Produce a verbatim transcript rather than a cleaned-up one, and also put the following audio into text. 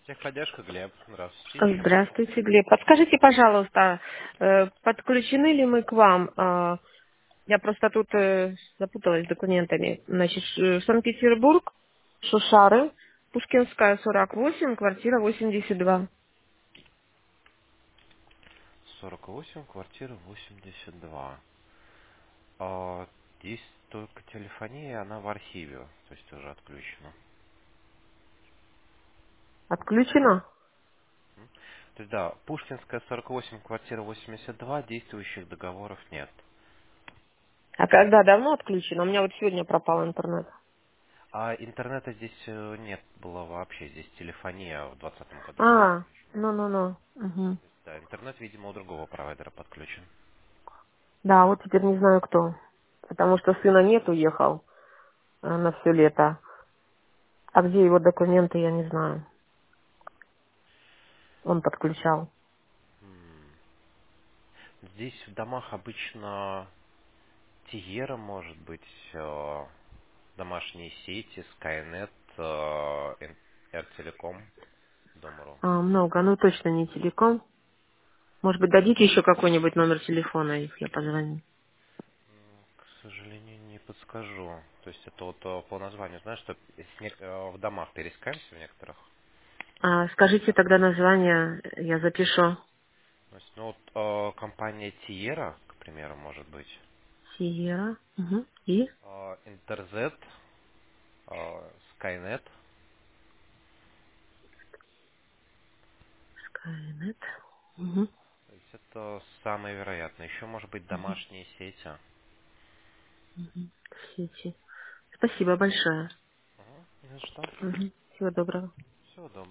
Техподдержка, Глеб. Здравствуйте, чем могу? Здравствуйте, Глеб. Подскажите, пожалуйста, э, подключены ли мы к вам? А, Я просто тут э, запуталась с документами. Значит, Ш- Санкт-Петербург, Шушары, Пушкинская, сорок восемь, квартира восемьдесят два. сорок восемь, квартира восемьдесят два. А, здесь только телефония, она в архиве, то есть уже отключена. Отключено? М? То есть да, Пушкинская сорок восемь, квартира восемьдесят два, действующих договоров нет. А когда давно отключено? У меня вот сегодня пропал интернет. А интернета здесь э, нет было вообще, здесь телефония в двадцатом году была А, отключена. ну-ну-ну. Мгм. Да, интернет, видимо, у другого провайдера подключен. Да, вот теперь не знаю кто. Потому что сына нет, уехал э, на все лето. А где его документы, я не знаю. Он подключал. М. Здесь в домах обычно Тиера, может быть, э, домашние сети, Skynet, э, R-Telecom, Дом.ру. А, много, ну точно не телеком. Может быть, дадите еще какой-нибудь номер телефона их, я позвоню. К сожалению, не подскажу. То есть это вот э, по названию, знаешь, что с не- э, в домах перескаемся в некоторых. А, скажите тогда название, я запишу. То есть, ну вот э, компания Тиера, к примеру, может быть, Сиера. Угу. И? э, Интерзет, э, Skynet. Скайнет. Угу. То есть это самое вероятное. Еще может быть домашние сети. Угу. Сети. Спасибо большое. Ага, не за что. Угу. Всего доброго. Всего доброго.